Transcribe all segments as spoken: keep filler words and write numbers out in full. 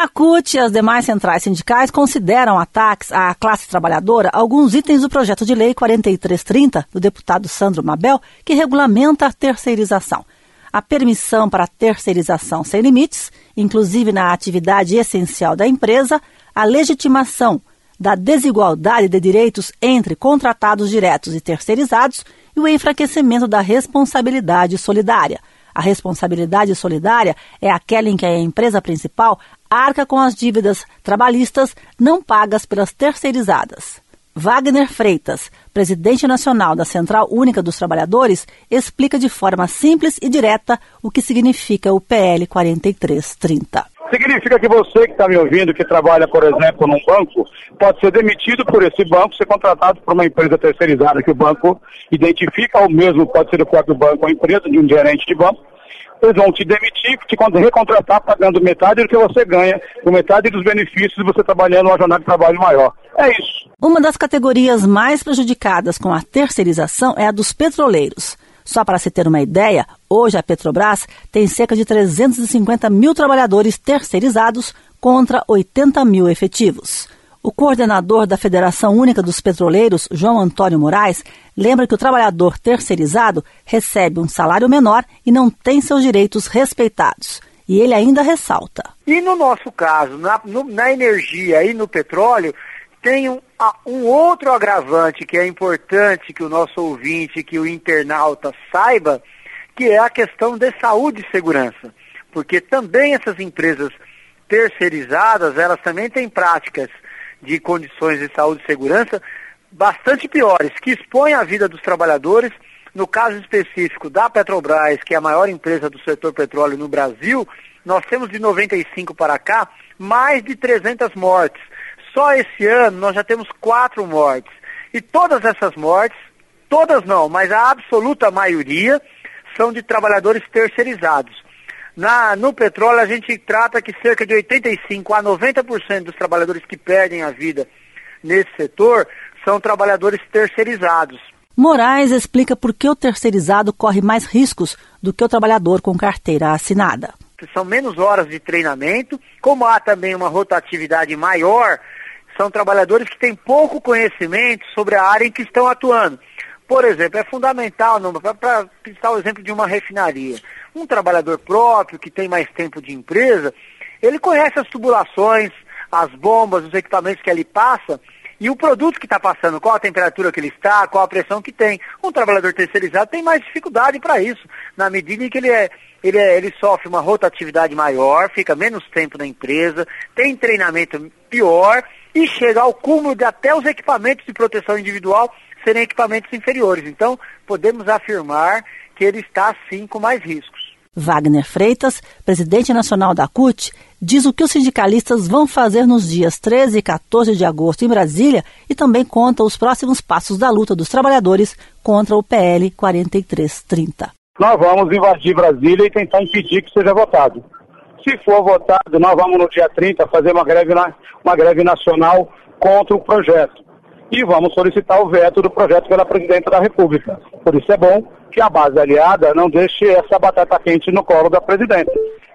A CUT e as demais centrais sindicais consideram ataques à classe trabalhadora alguns itens do projeto de lei quarenta e três trinta do deputado Sandro Mabel, que regulamenta a terceirização. A permissão para a terceirização sem limites, inclusive na atividade essencial da empresa, a legitimação da desigualdade de direitos entre contratados diretos e terceirizados e o enfraquecimento da responsabilidade solidária. A responsabilidade solidária é aquela em que a empresa principal arca com as dívidas trabalhistas não pagas pelas terceirizadas. Wagner Freitas, presidente nacional da Central Única dos Trabalhadores, explica de forma simples e direta o que significa o P L quarenta e três trinta. Significa que você que está me ouvindo, que trabalha, por exemplo, num banco, pode ser demitido por esse banco, ser contratado por uma empresa terceirizada que o banco identifica, ou mesmo pode ser o próprio banco, a empresa de um gerente de banco. Eles vão te demitir, te recontratar pagando metade do que você ganha, com metade dos benefícios de você trabalhando uma jornada de trabalho maior. É isso. Uma das categorias mais prejudicadas com a terceirização é a dos petroleiros. Só para se ter uma ideia, hoje a Petrobras tem cerca de trezentos e cinquenta mil trabalhadores terceirizados contra oitenta mil efetivos. O coordenador da Federação Única dos Petroleiros, João Antônio Moraes, lembra que o trabalhador terceirizado recebe um salário menor e não tem seus direitos respeitados. E ele ainda ressalta. E no nosso caso, na, no, na energia e no petróleo, tem um, um outro agravante que é importante que o nosso ouvinte, que o internauta saiba, que é a questão de saúde e segurança. Porque também essas empresas terceirizadas, elas também têm práticas de condições de saúde e segurança bastante piores, que expõem a vida dos trabalhadores. No caso específico da Petrobras, que é a maior empresa do setor petróleo no Brasil, nós temos de noventa e cinco para cá mais de trezentas mortes. Só esse ano nós já temos quatro mortes. E todas essas mortes, todas não, mas a absoluta maioria, são de trabalhadores terceirizados. Na, no petróleo, a gente trata que cerca de oitenta e cinco a noventa por cento dos trabalhadores que perdem a vida nesse setor são trabalhadores terceirizados. Moraes explica por que o terceirizado corre mais riscos do que o trabalhador com carteira assinada. São menos horas de treinamento, como há também uma rotatividade maior, são trabalhadores que têm pouco conhecimento sobre a área em que estão atuando. Por exemplo, é fundamental, para citar o exemplo de uma refinaria, um trabalhador próprio que tem mais tempo de empresa, ele conhece as tubulações, as bombas, os equipamentos que ele passa e o produto que está passando, qual a temperatura que ele está, qual a pressão que tem. Um trabalhador terceirizado tem mais dificuldade para isso, na medida em que ele, é, ele, é, ele sofre uma rotatividade maior, fica menos tempo na empresa, tem treinamento pior e chega ao cúmulo de até os equipamentos de proteção individual serem equipamentos inferiores. Então, podemos afirmar que ele está, sim, com mais riscos. Wagner Freitas, presidente nacional da CUT, diz o que os sindicalistas vão fazer nos dias treze e quatorze de agosto em Brasília e também conta os próximos passos da luta dos trabalhadores contra o P L quarenta e três trinta. Nós vamos invadir Brasília e tentar impedir que seja votado. Se for votado, nós vamos no dia trinta fazer uma greve, na, uma greve nacional contra o projeto. E vamos solicitar o veto do projeto pela Presidenta da República. Por isso é bom que a base aliada não deixe essa batata quente no colo da Presidenta.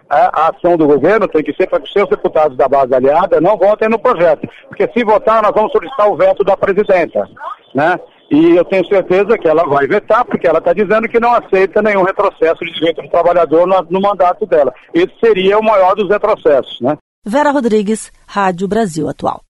A ação do governo tem que ser para que os seus deputados da base aliada não votem no projeto. Porque se votar, nós vamos solicitar o veto da Presidenta, né? E eu tenho certeza que ela vai vetar, porque ela está dizendo que não aceita nenhum retrocesso de direito do trabalhador no, no mandato dela. Esse seria o maior dos retrocessos, né? Vera Rodrigues, Rádio Brasil Atual.